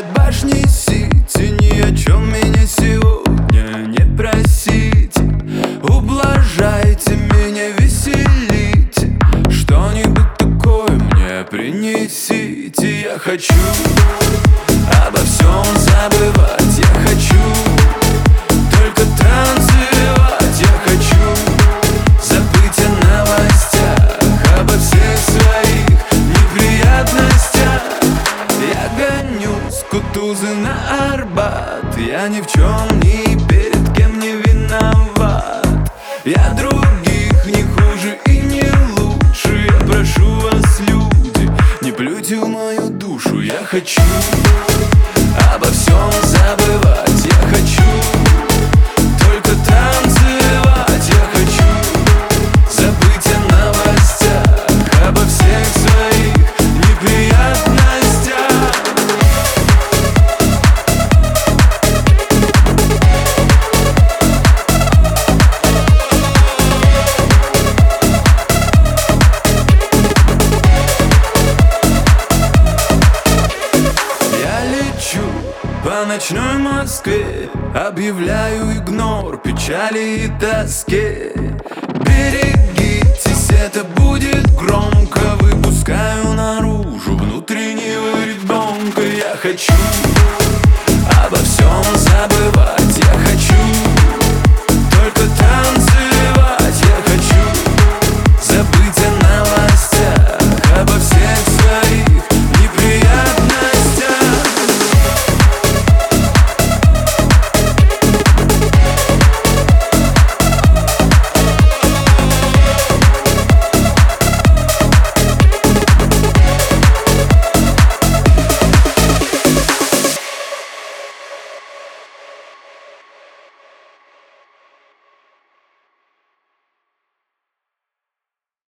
от башни Сити. Ни о чем меня сегодня не просите. Ублажайте меня, веселите. Что-нибудь такое мне принесите. Я хочу обо всем забывать. Я хочу только танцевать. Я хочу забыть о новостях, обо всех своих неприятностях. Я гонюсь Кутузы на Арбат. Я ни в чем, ни перед кем не виноват. Я других не хуже и не лучше. Я прошу вас, люди, не плюйте в мою душу. Я хочу обо всем забывать. Я хочу только танцевать. Я хочу забыть о новостях, обо всех своих неприятностях. Я лечу по ночной Москве, объявляю игнор печали и тоске. Берегитесь, это будет громко. Выпускаю наружу внутреннего ребенка. Я хочу обо всем забывать.